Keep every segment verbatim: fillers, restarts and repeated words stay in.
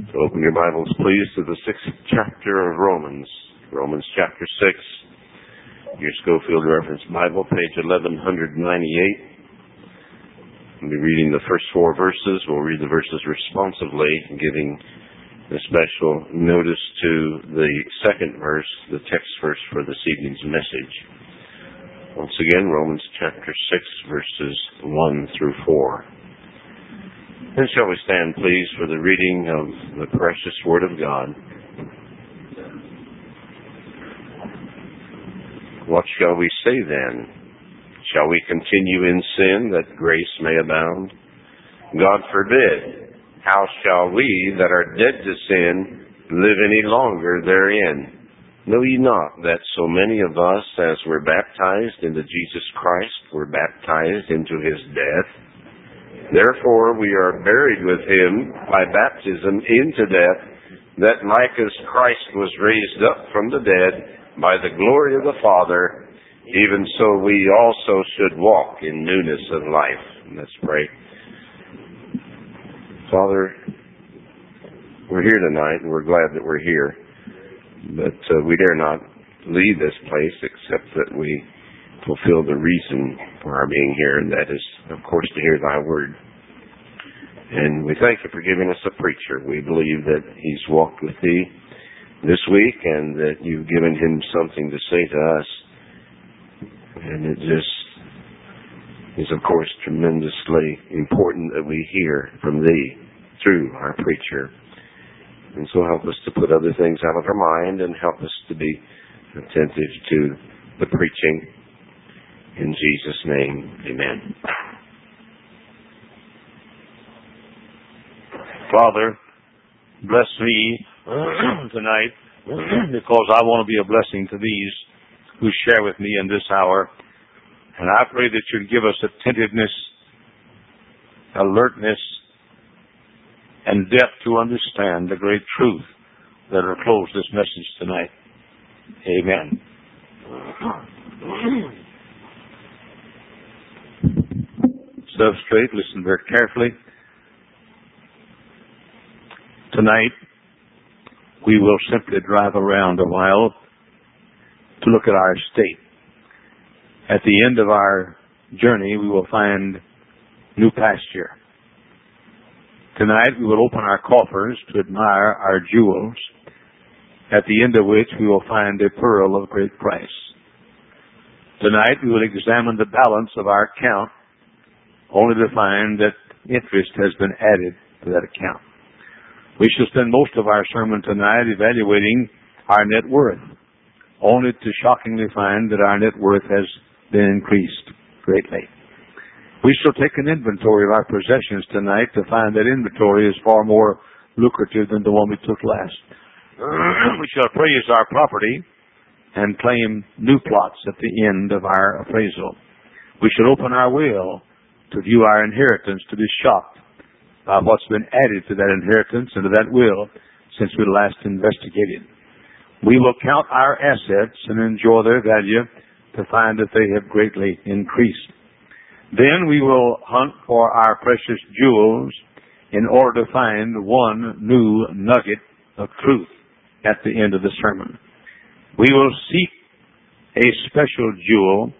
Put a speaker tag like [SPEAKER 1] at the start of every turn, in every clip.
[SPEAKER 1] So open your Bibles, please, to the sixth chapter of Romans. Romans chapter six. Your Schofield Reference Bible, page eleven ninety-eight. We'll be reading the first four verses. We'll read the verses responsively, giving a special notice to the second verse, the text verse for this evening's message. Once again, Romans chapter six, verses one through four. And shall we stand, please, for the reading of the precious Word of God. What shall we say then? Shall we continue in sin that grace may abound? God forbid. How shall we that are dead to sin live any longer therein? Know ye not that so many of us as were baptized into Jesus Christ were baptized into his death? Therefore we are buried with him by baptism into death, that like as Christ was raised up from the dead by the glory of the Father, even so we also should walk in newness of life. Let's pray. Father, we're here tonight, and we're glad that we're here. But uh, we dare not leave this place except that we fulfill the reason for our being here, and that is, of course, to hear thy word. And we thank you for giving us a preacher. We believe that he's walked with thee this week and that you've given him something to say to us. And it just is, of course, tremendously important that we hear from thee through our preacher. And so help us to put other things out of our mind and help us to be attentive to the preaching. In Jesus' name, amen.
[SPEAKER 2] Father, bless me tonight because I want to be a blessing to these who share with me in this hour. And I pray that you'd give us attentiveness, alertness, and depth to understand the great truth that will close this message tonight. Amen. Sit up straight, listen very carefully. Tonight, we will simply drive around a while to look at our state. At the end of our journey, we will find new pasture. Tonight, we will open our coffers to admire our jewels, at the end of which we will find a pearl of great price. Tonight, we will examine the balance of our account, only to find that interest has been added to that account. We shall spend most of our sermon tonight evaluating our net worth, only to shockingly find that our net worth has been increased greatly. We shall take an inventory of our possessions tonight to find that inventory is far more lucrative than the one we took last. We shall appraise our property and claim new plots at the end of our appraisal. We shall open our will to view our inheritance, to be shocked by what's been added to that inheritance and to that will since we last investigated. We will count our assets and enjoy their value to find that they have greatly increased. Then we will hunt for our precious jewels in order to find one new nugget of truth at the end of the sermon. We will seek a special jewel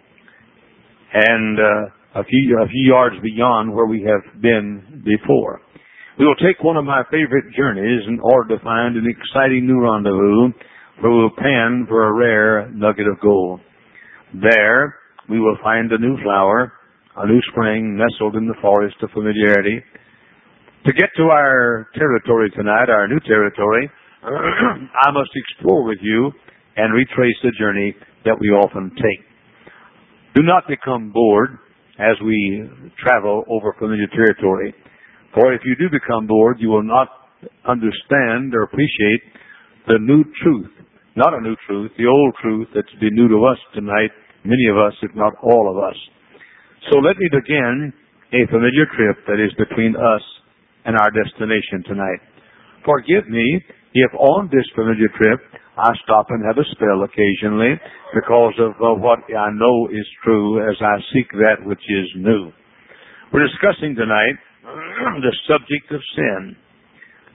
[SPEAKER 2] and uh, a few a few yards beyond where we have been before. We will take one of my favorite journeys in order to find an exciting new rendezvous where we will pan for a rare nugget of gold. There we will find a new flower, a new spring nestled in the forest of familiarity. To get to our territory tonight, our new territory, I must explore with you and retrace the journey that we often take. Do not become bored as we travel over familiar territory. For if you do become bored, you will not understand or appreciate the new truth. Not a new truth, the old truth that's been new to us tonight, many of us, if not all of us. So let me begin a familiar trip that is between us and our destination tonight. Forgive me if on this familiar trip I stop and have a spell occasionally because of uh, what I know is true as I seek that which is new. We're discussing tonight the subject of sin.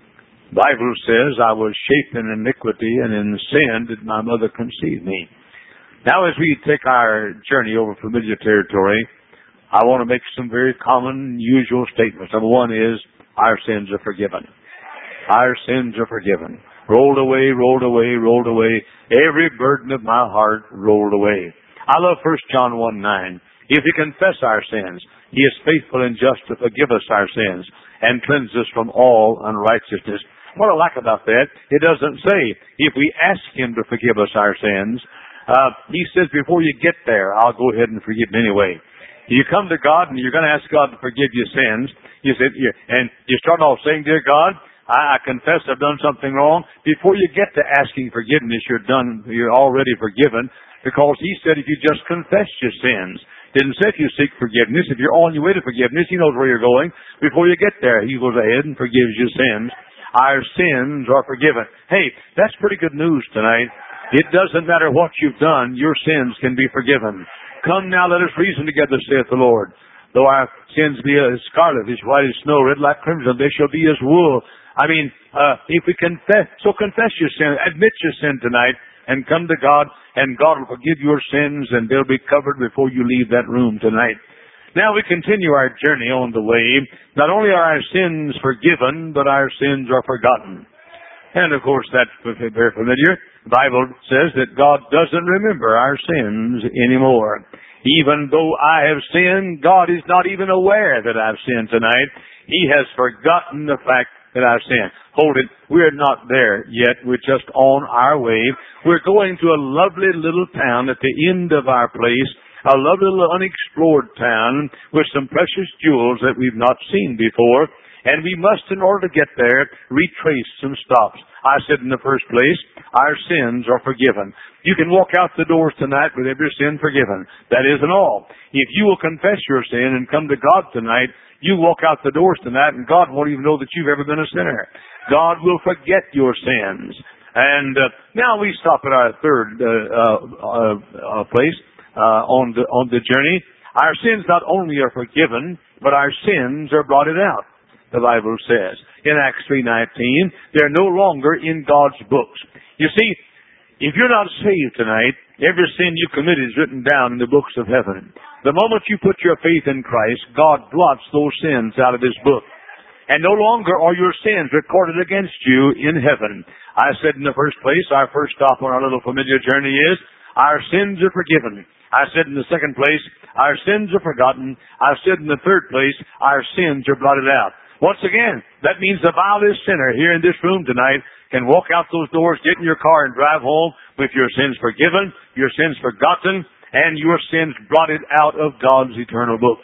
[SPEAKER 2] The Bible says, I was shaped in iniquity, and in sin did my mother conceive me. Now, as we take our journey over familiar territory, I want to make some very common, usual statements. Number one is, our sins are forgiven. Our sins are forgiven. Rolled away, rolled away, rolled away. Every burden of my heart rolled away. I love First John one nine. If we confess our sins, He is faithful and just to forgive us our sins and cleanse us from all unrighteousness. What I like about that, it doesn't say if we ask Him to forgive us our sins. Uh, he says before you get there, I'll go ahead and forgive them anyway. You come to God and you're going to ask God to forgive your sins. You said, and you start off saying, Dear God, I, I confess I've done something wrong. Before you get to asking forgiveness, you're done. You're already forgiven, because He said if you just confess your sins. Didn't say if you seek forgiveness. If you're on your way to forgiveness, He knows where you're going. Before you get there, He goes ahead and forgives your sins. Our sins are forgiven. Hey, that's pretty good news tonight. It doesn't matter what you've done, your sins can be forgiven. Come now, let us reason together, saith the Lord. Though our sins be as scarlet, as white as snow, red like crimson, they shall be as wool. I mean, uh, if we confess, so confess your sin, admit your sin tonight, and come to God, and God will forgive your sins, and they'll be covered before you leave that room tonight. Now we continue our journey on the way. Not only are our sins forgiven, but our sins are forgotten. And of course, that's very familiar. The Bible says that God doesn't remember our sins anymore. Even though I have sinned, God is not even aware that I've sinned tonight. He has forgotten the fact that I've sinned. Hold it. We're not there yet. We're just on our way. We're going to a lovely little town at the end of our place, a lovely little unexplored town with some precious jewels that we've not seen before. And we must, in order to get there, retrace some stops. I said in the first place, our sins are forgiven. You can walk out the doors tonight with every sin forgiven. That isn't all. If you will confess your sin and come to God tonight, you walk out the doors tonight and God won't even know that you've ever been a sinner. God will forget your sins. And uh, now we stop at our third uh, uh, uh, place uh, on the on the journey. Our sins not only are forgiven, but our sins are blotted out. The Bible says in Acts three nineteen, they're no longer in God's books. You see, if you're not saved tonight, every sin you committed is written down in the books of heaven. The moment you put your faith in Christ, God blots those sins out of His book. And no longer are your sins recorded against you in heaven. I said in the first place, our first stop on our little familiar journey is, our sins are forgiven. I said in the second place, our sins are forgotten. I said in the third place, our sins are blotted out. Once again, that means the vilest sinner here in this room tonight can walk out those doors, get in your car, and drive home with your sins forgiven, your sins forgotten, and your sins blotted out of God's eternal books.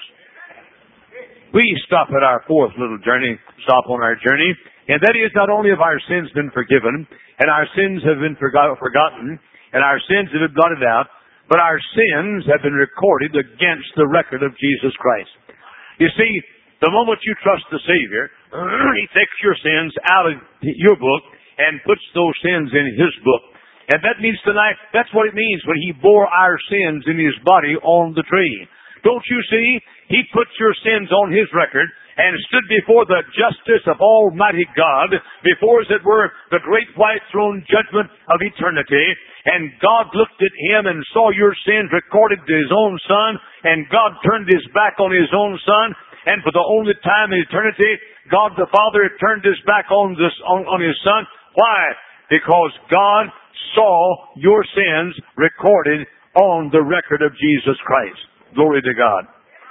[SPEAKER 2] We stop at our fourth little journey, stop on our journey, and that is not only have our sins been forgiven, and our sins have been forgot, forgotten, and our sins have been blotted out, but our sins have been recorded against the record of Jesus Christ. You see, the moment you trust the Savior, He takes your sins out of your book and puts those sins in His book. And that means tonight, that's what it means when He bore our sins in His body on the tree. Don't you see? He puts your sins on His record and stood before the justice of Almighty God, before, as it were, the great white throne judgment of eternity. And God looked at Him and saw your sins recorded to His own Son, and God turned His back on His own Son. And for the only time in eternity, God the Father turned His back on this on, on His Son. Why? Because God saw your sins recorded on the record of Jesus Christ. Glory to God.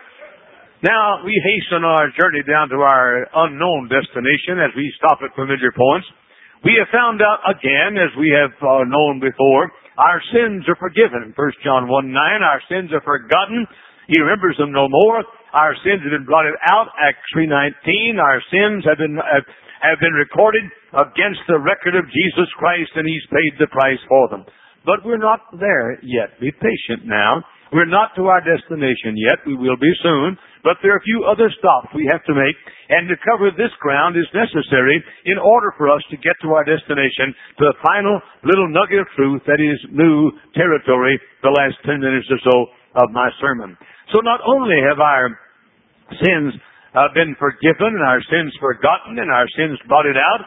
[SPEAKER 2] Now, we hasten our journey down to our unknown destination as we stop at familiar points. We have found out again, as we have uh, known before, our sins are forgiven. First John one nine, our sins are forgotten. He remembers them no more. Our sins have been blotted out. Acts three nineteen, our sins have been have, have been recorded against the record of Jesus Christ, and He's paid the price for them. But we're not there yet. Be patient now. We're not to our destination yet. We will be soon. But there are a few other stops we have to make, and to cover this ground is necessary in order for us to get to our destination, to the final little nugget of truth that is new territory, the last ten minutes or so of my sermon. So not only have our sins uh, been forgiven and our sins forgotten and our sins blotted out,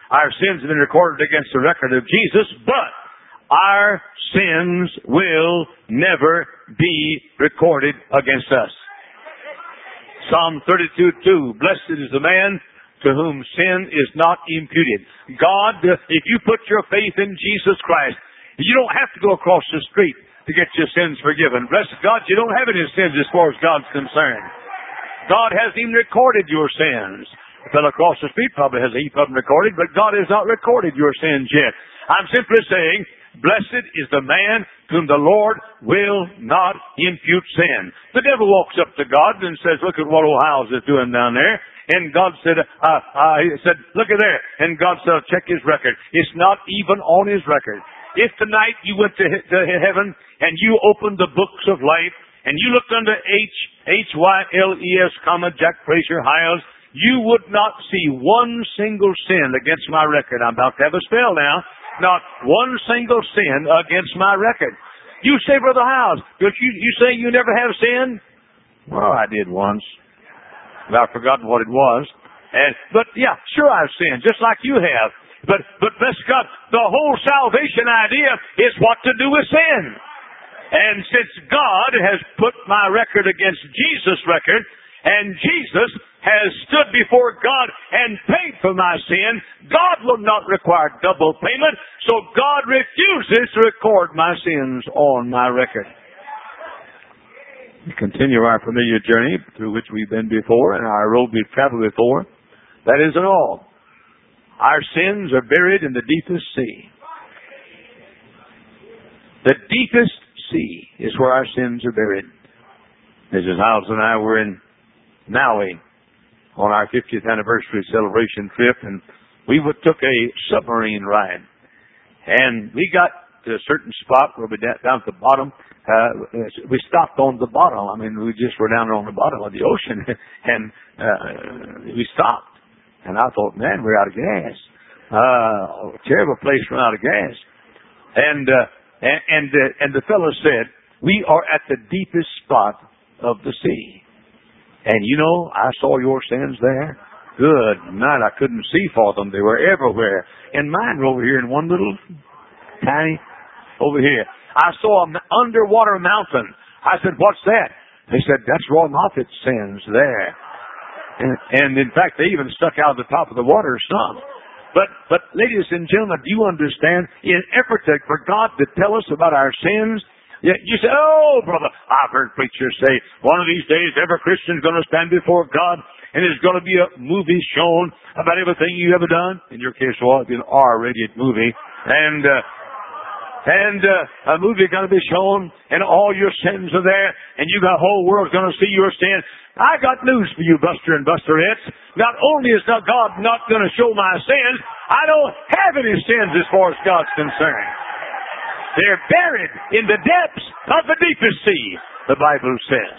[SPEAKER 2] Our sins have been recorded against the record of Jesus, but our sins will never be recorded against us. Psalm thirty-two two, blessed is the man to whom sin is not imputed. God, if you put your faith in Jesus Christ, you don't have to go across the street to get your sins forgiven. Bless God, you don't have any sins as far as God's concerned. God hasn't even recorded your sins. The fellow across the street probably has a heap of them recorded, but God has not recorded your sins yet. I'm simply saying, blessed is the man whom the Lord will not impute sin. The devil walks up to God and says, look at what old Howes is doing down there. And God said, uh, uh, he said, look at there. And God said, check his record. It's not even on his record. If tonight you went to, to heaven and you opened the books of life and you looked under H, H Y L E S, comma, Jack Fraser Hyles, you would not see one single sin against my record. I'm about to have a spell now. Not one single sin against my record. You say, Brother Hyles, you, you say you never have sinned? Well, I did once. But I've forgotten what it was. And but yeah, sure I've sinned, just like you have. But but bless God, the whole salvation idea is what to do with sin. And since God has put my record against Jesus' record, and Jesus has stood before God and paid for my sin, God will not require double payment, so God refuses to record my sins on my record. We continue our familiar journey through which we've been before and our road we've traveled before. That isn't all. Our sins are buried in the deepest sea. The deepest sea is where our sins are buried. Missus Hyles and I were in Maui on our fiftieth anniversary celebration trip, and we took a submarine ride. And we got to a certain spot where we down at the bottom. Uh, we stopped on the bottom. I mean, we just were down on the bottom of the ocean, and uh, we stopped. And I thought, man, we're out of gas. Uh, a terrible place to run out of gas. And uh, and and, uh, and the fellow said, we are at the deepest spot of the sea. And you know, I saw your sins there. Good night. I couldn't see for them. They were everywhere. And mine were over here in one little tiny, over here. I saw an underwater mountain. I said, what's that? They said, that's Roy Moffat's sins there. And, and in fact, they even stuck out of the top of the water some. But, but ladies and gentlemen, do you understand? In effort to, for God to tell us about our sins, you say, oh, brother, I've heard preachers say, one of these days every Christian's going to stand before God and there's going to be a movie shown about everything you ever done. In your case, well, it's an R-rated movie. And, uh, and, uh, a movie going to be shown and all your sins are there and you got the whole world going to see your sin. I got news for you, Buster and Busterettes. Not only is not God not going to show my sins, I don't have any sins as far as God's concerned. They're buried in the depths of the deepest sea, the Bible says.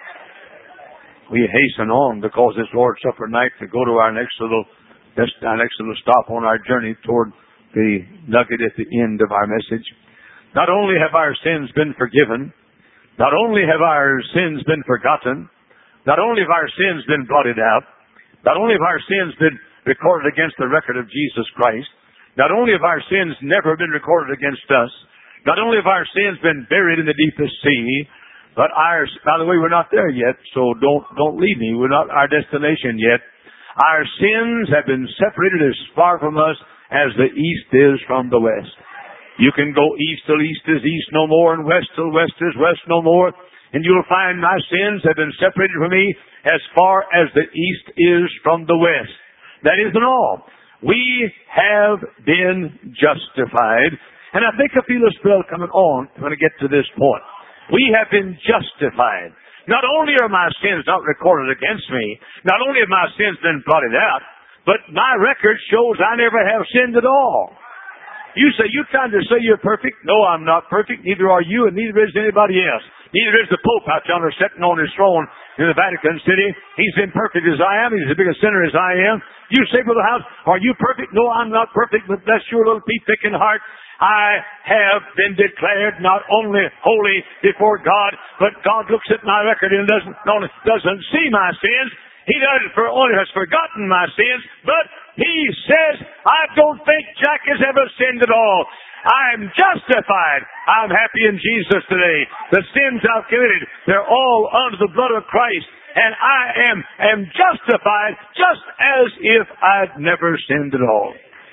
[SPEAKER 2] We hasten on because it's Lord's Supper night to go to our next little, our next little stop on our journey toward the nugget at the end of our message. Not only have our sins been forgiven, not only have our sins been forgotten, not only have our sins been blotted out, not only have our sins been recorded against the record of Jesus Christ, not only have our sins never been recorded against us, not only have our sins been buried in the deepest sea, but our, by the way, we're not there yet, so don't, don't leave me. We're not our destination yet. Our sins have been separated as far from us as the east is from the west. You can go east till east is east no more, and west till west is west no more, and you'll find my sins have been separated from me as far as the east is from the west. That isn't all. We have been justified. And I think I feel a spell coming on when I get to this point. We have been justified. Not only are my sins not recorded against me, not only have my sins been blotted out, but my record shows I never have sinned at all. You say, you're trying to say you're perfect? No, I'm not perfect. Neither are you, and neither is anybody else. Neither is the Pope out yonder sitting on his throne in the Vatican City. He's imperfect as I am. He's as big a sinner as I am. You say, Brother House, are you perfect? No, I'm not perfect, but bless your little pea-picking heart. I have been declared not only holy before God, but God looks at my record and doesn't, doesn't see my sins. He doesn't for only has forgotten my sins, but He says, I don't think Jack has ever sinned at all. I'm justified. I'm happy in Jesus today. The sins I've committed, they're all under the blood of Christ. And I am, am justified just as if I'd never sinned at all.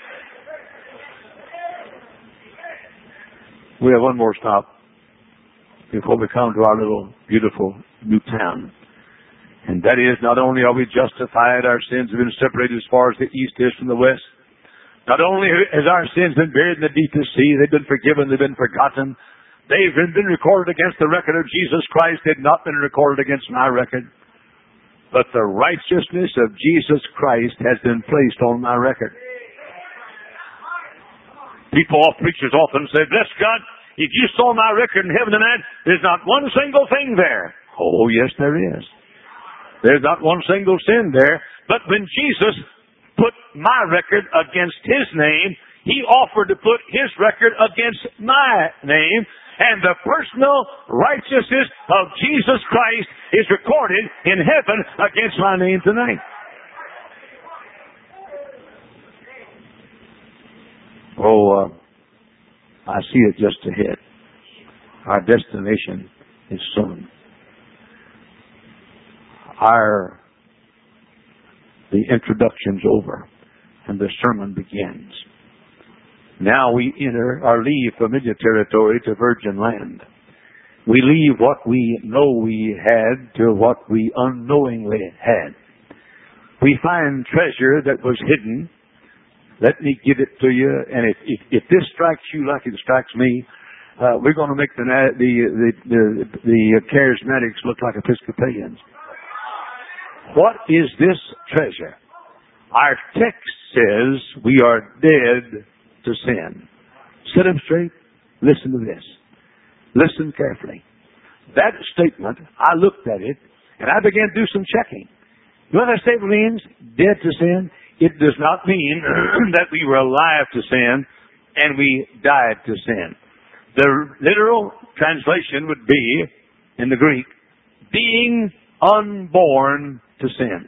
[SPEAKER 2] We have one more stop before we come to our little beautiful new town. And that is, not only are we justified, our sins have been separated as far as the east is from the west. Not only has our sins been buried in the deepest sea, they've been forgiven, they've been forgotten. They've been recorded against the record of Jesus Christ. They've not been recorded against my record. But the righteousness of Jesus Christ has been placed on my record. People, preachers often say, bless God, if you saw my record in heaven tonight, there's not one single thing there. Oh, yes, there is. There's not one single sin there. But when Jesus put my record against His name, He offered to put His record against my name. And the personal righteousness of Jesus Christ is recorded in heaven against my name tonight. Oh, uh, I see it just ahead. Our destination is soon. Our, the introduction's over and the sermon begins. Now we enter or leave familiar territory to virgin land. We leave what we know we had to what we unknowingly had. We find treasure that was hidden. Let me give it to you. And if, if, if this strikes you like it strikes me, uh, we're going to make the, the, the, the, the charismatics look like Episcopalians. What is this treasure? Our text says we are dead to sin. Sit up straight. Listen to this. Listen carefully. That statement, I looked at it, and I began to do some checking. You know what that statement means? Dead to sin. It does not mean that we were alive to sin and we died to sin. The literal translation would be, in the Greek, being unborn to sins.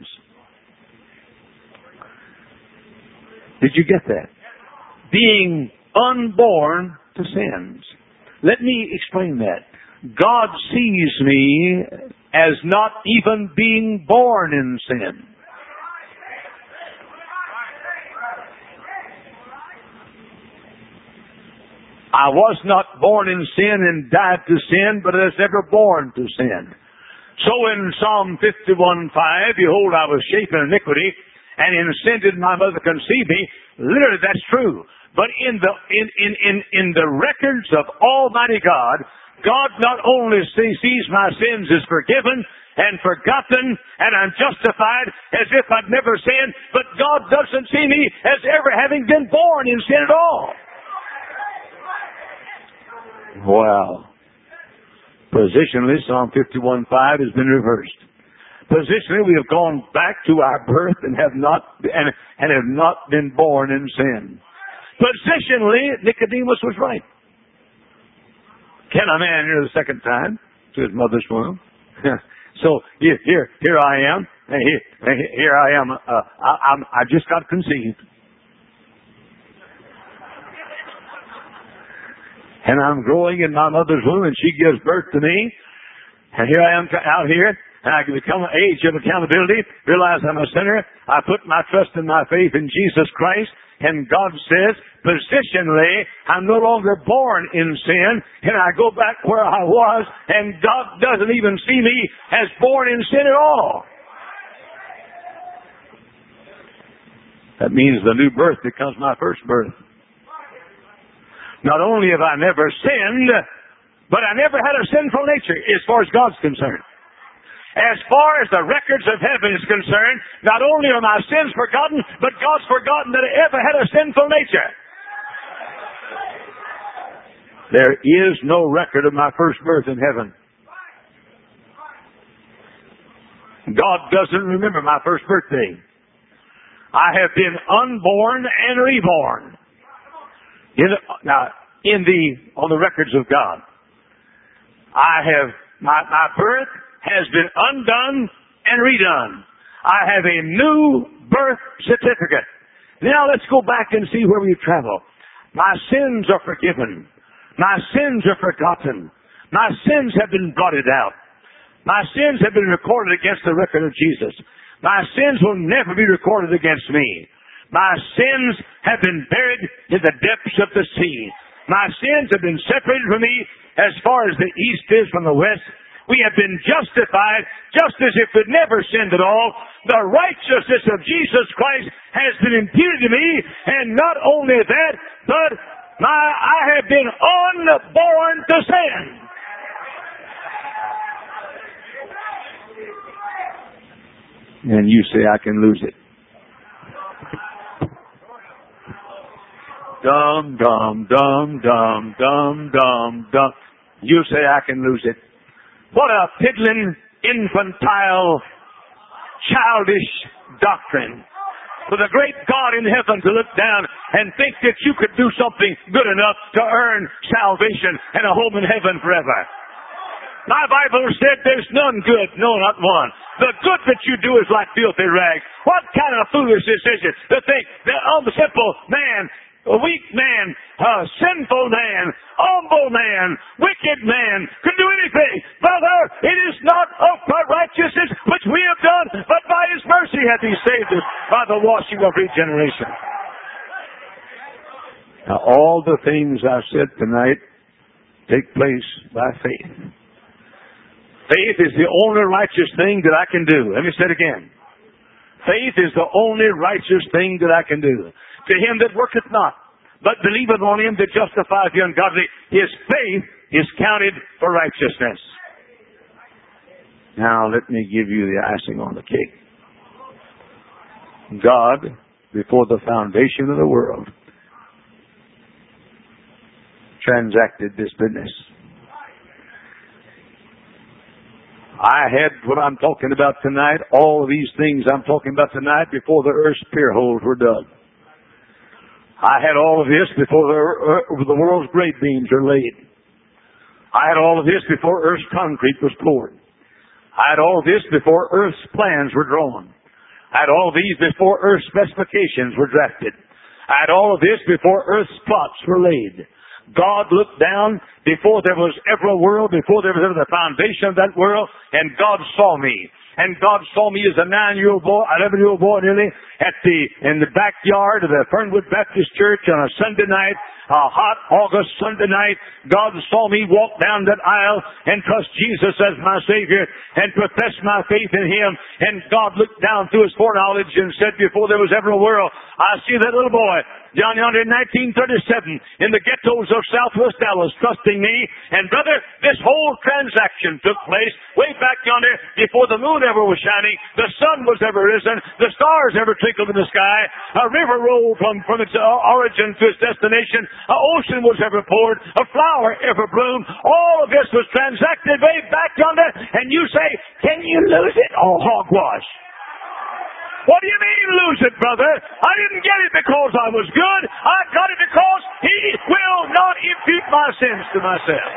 [SPEAKER 2] Did you get that? Being unborn to sins. Let me explain that. God sees me as not even being born in sin. I was not born in sin and died to sin, but I was never born to sin. So in Psalm fifty-one five, behold, I was shapen in iniquity, and in sin did my mother conceive me. Literally, that's true. But in the in in in, in the records of Almighty God, God not only sees my sins as forgiven and forgotten, and I'm justified as if I'd never sinned, but God doesn't see me as ever having been born in sin at all. Wow. Positionally, Psalm fifty-one five has been reversed. Positionally, we have gone back to our birth and have not and, and have not been born in sin. Positionally, Nicodemus was right. Can a man enter the second time to his mother's womb? So here, here, here I am. Here, here I am. Uh, I, I'm, I just got conceived. And I'm growing in my mother's womb, and she gives birth to me. And here I am out here, and I can become an age of accountability, realize I'm a sinner. I put my trust and my faith in Jesus Christ, and God says, positionally, I'm no longer born in sin, and I go back where I was, and God doesn't even see me as born in sin at all. That means the new birth becomes my first birth. Not only have I never sinned, but I never had a sinful nature as far as God's concerned. As far as the records of heaven is concerned, not only are my sins forgotten, but God's forgotten that I ever had a sinful nature. There is no record of my first birth in heaven. God doesn't remember my first birthday. I have been unborn and reborn. In the, now, in the on the records of God, I have my my birth has been undone and redone. I have a new birth certificate. Now let's go back and see where we've traveled. My sins are forgiven. My sins are forgotten. My sins have been blotted out. My sins have been recorded against the record of Jesus. My sins will never be recorded against me. My sins have been buried in the depths of the sea. My sins have been separated from me as far as the east is from the west. We have been justified just as if we'd never sinned at all. The righteousness of Jesus Christ has been imputed to me, and not only that, but my, I have been unborn to sin. And you say, I can lose it. Dum, dum, dum, dum, dum, dum, dum. You say, I can lose it. What a piddling, infantile, childish doctrine. For the great God in heaven to look down and think that you could do something good enough to earn salvation and a home in heaven forever. My Bible said there's none good, no, not one. The good that you do is like filthy rags. What kind of foolishness is it to think that a simple man, a weak man, a sinful man, humble man, wicked man could do anything? Brother, it is not of righteousness which we have done, but by His mercy hath He saved us by the washing of regeneration. Now, all the things I've said tonight take place by faith. Faith is the only righteous thing that I can do. Let me say it again. Faith is the only righteous thing that I can do. To him that worketh not, but believeth on Him that justifieth the ungodly, his faith is counted for righteousness. Now let me give you the icing on the cake. God, before the foundation of the world, transacted this business. I had what I'm talking about tonight, all of these things I'm talking about tonight, before the earth's pier holes were dug. I had all of this before the, uh, the world's grate beams are laid. I had all of this before earth's concrete was poured. I had all of this before earth's plans were drawn. I had all of these before earth's specifications were drafted. I had all of this before earth's plots were laid. God looked down before there was ever a world, before there was ever the foundation of that world, and God saw me. And God saw me as a nine-year-old boy, eleven-year-old boy nearly, at the, in the backyard of the Fernwood Baptist Church on a Sunday night, a hot August Sunday night. God saw me walk down that aisle and trust Jesus as my Savior and profess my faith in Him. And God looked down through His foreknowledge and said, before there was ever a world, I see that little boy down yonder in nineteen thirty-seven in the ghettos of Southwest Dallas trusting me. And brother, this whole transaction took place way back yonder before the moon ever was shining, the sun was ever risen, the stars ever twinkled in the sky, a river rolled from, from its origin to its destination, an ocean was ever poured, a flower ever bloomed. All of this was transacted way back yonder, and you say, can you lose it? Oh, hogwash. What do you mean lose it, brother? I didn't get it because I was good. I got it because He will not impute my sins to myself.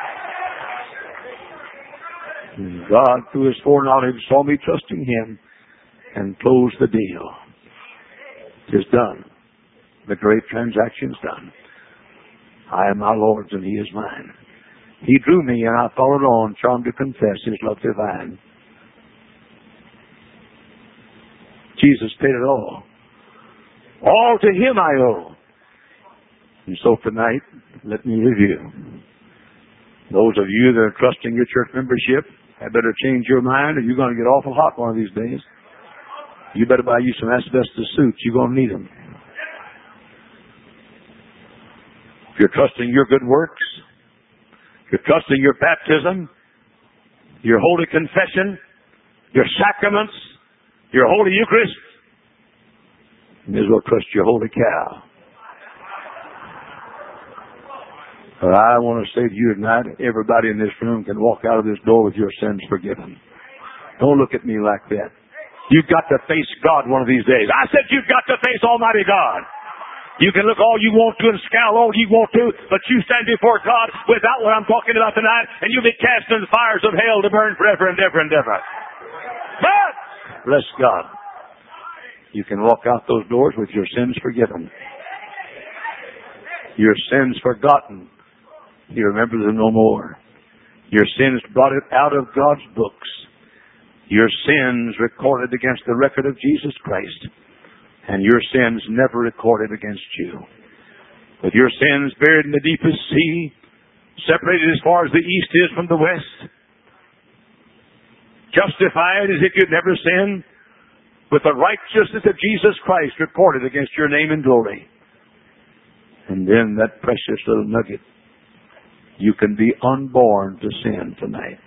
[SPEAKER 2] God, through His foreknowledge, saw me trusting Him and closed the deal. It is done. The great transaction's done. I am my Lord's and He is mine. He drew me and I followed on, charmed to confess His love divine. Jesus paid it all. All to Him I owe. And so tonight, let me review. Those of you that are trusting your church membership, had better change your mind or you're going to get awful hot one of these days. You better buy you some asbestos suits. You're going to need them. If you're trusting your good works, if you're trusting your baptism, your holy confession, your sacraments, your Holy Eucharist, you may as well trust your holy cow. But I want to say to you tonight, everybody in this room can walk out of this door with your sins forgiven. Don't look at me like that. You've got to face God one of these days. I said you've got to face Almighty God. You can look all you want to and scowl all you want to, but you stand before God without what I'm talking about tonight, and you'll be cast in the fires of hell to burn forever and ever and ever. But bless God. You can walk out those doors with your sins forgiven. Your sins forgotten. He remembers them no more. Your sins brought it out of God's books. Your sins recorded against the record of Jesus Christ. And your sins never recorded against you. With your sins buried in the deepest sea, separated as far as the east is from the west, justified as if you'd never sinned, with the righteousness of Jesus Christ recorded against your name and glory. And then that precious little nugget, you can be unborn to sin tonight.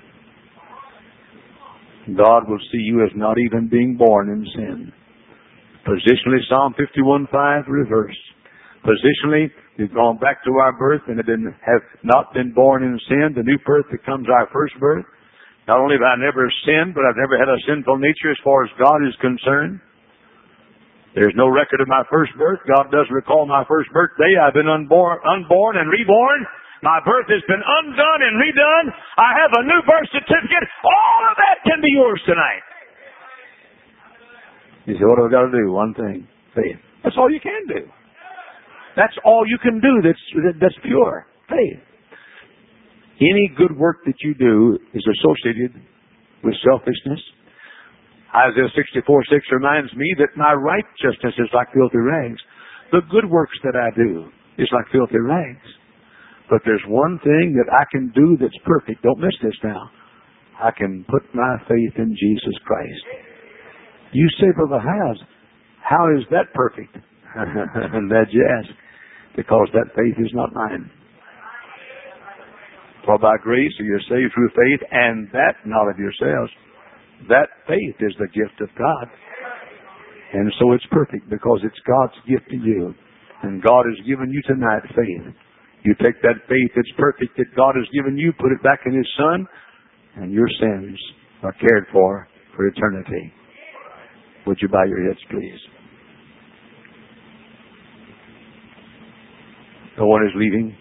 [SPEAKER 2] God will see you as not even being born in sin. Positionally, Psalm fifty-one five reversed. Positionally, we've gone back to our birth and have, been, have not been born in sin. The new birth becomes our first birth. Not only have I never sinned, but I've never had a sinful nature as far as God is concerned. There's no record of my first birth. God doesn't recall my first birthday. I've been unborn, unborn and reborn. My birth has been undone and redone. I have a new birth certificate. All of that can be yours tonight. You say, what have I got to do? One thing. Faith. That's all you can do. That's all you can do that's, that's pure. Faith. Any good work that you do is associated with selfishness. Isaiah sixty-four six reminds me that my righteousness is like filthy rags. The good works that I do is like filthy rags. But there's one thing that I can do that's perfect. Don't miss this now. I can put my faith in Jesus Christ. You say, Brother Howes, how is that perfect? And that yes, because that faith is not mine. For by grace are you saved through faith, and that not of yourselves. That faith is the gift of God. And so it's perfect because it's God's gift to you. And God has given you tonight faith. You take that faith that's perfect that God has given you, put it back in His Son, and your sins are cared for for eternity. Would you bow your heads, please? No one is leaving.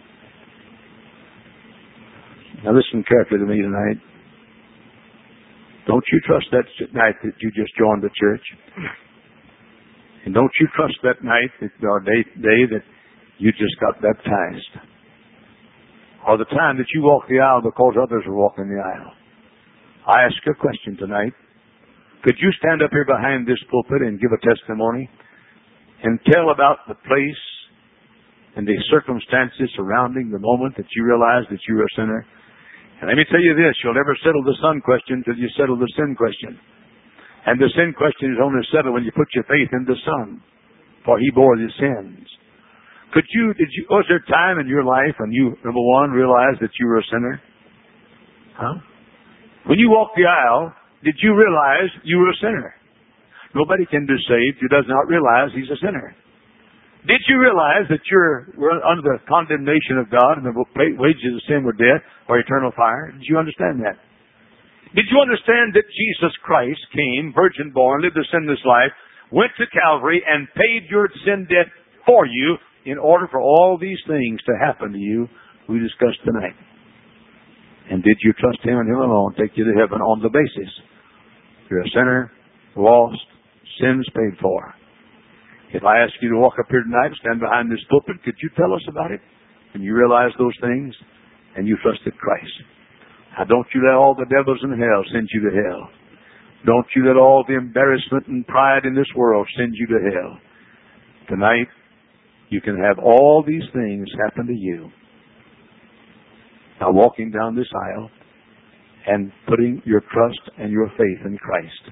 [SPEAKER 2] Now listen carefully to me tonight. Don't you trust that night that you just joined the church. And don't you trust that night that, or day, day that you just got baptized. Or the time that you walked the aisle because others were walking the aisle. I ask you a question tonight. Could you stand up here behind this pulpit and give a testimony and tell about the place and the circumstances surrounding the moment that you realized that you were a sinner? And let me tell you this, you'll never settle the son question until you settle the sin question. And the sin question is only settled when you put your faith in the Son, for He bore your sins. Could you, did you, was there a time in your life when you, number one, realized that you were a sinner? Huh? When you walked the aisle, did you realize you were a sinner? Nobody can be saved who does not realize he's a sinner. Did you realize that you're were under the condemnation of God and the wages of sin were death or eternal fire? Did you understand that? Did you understand that Jesus Christ came, virgin born, lived a sinless life, went to Calvary and paid your sin debt for you in order for all these things to happen to you we discussed tonight? And did you trust Him and Him alone take you to heaven on the basis you're a sinner, lost, sins paid for? If I ask you to walk up here tonight, stand behind this pulpit, could you tell us about it? And you realize those things, and you trusted Christ. Now don't you let all the devils in hell send you to hell. Don't you let all the embarrassment and pride in this world send you to hell. Tonight, you can have all these things happen to you. Now walking down this aisle and putting your trust and your faith in Christ.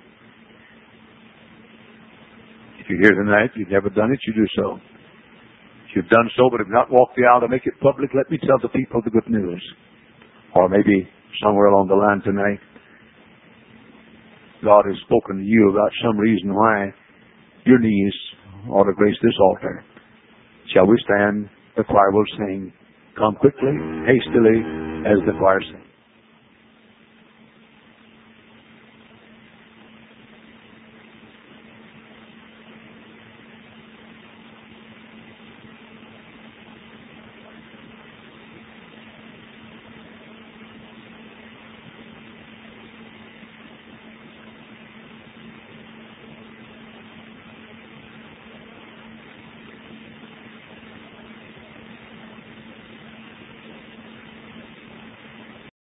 [SPEAKER 2] If you're here tonight, you've never done it, you do so. If you've done so but have not walked the aisle to make it public, let me tell the people the good news. Or maybe somewhere along the line tonight, God has spoken to you about some reason why your knees ought to grace this altar. Shall we stand? The choir will sing. Come quickly, hastily, as the choir sings.